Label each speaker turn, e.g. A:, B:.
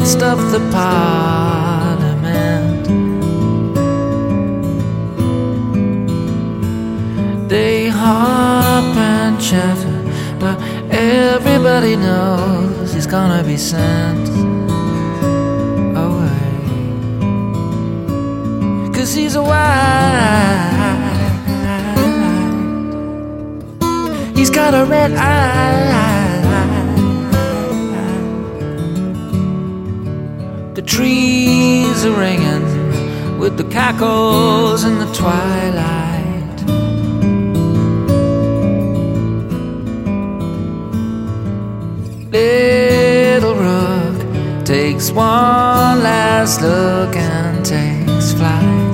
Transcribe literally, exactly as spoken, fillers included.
A: midst of the parliament. They hop and chatter, but everybody knows he's gonna be sent away, 'cause he's a white, he's got a red eye. The trees are ringing with the cackles in the twilight. Little Rook takes one last look and takes flight.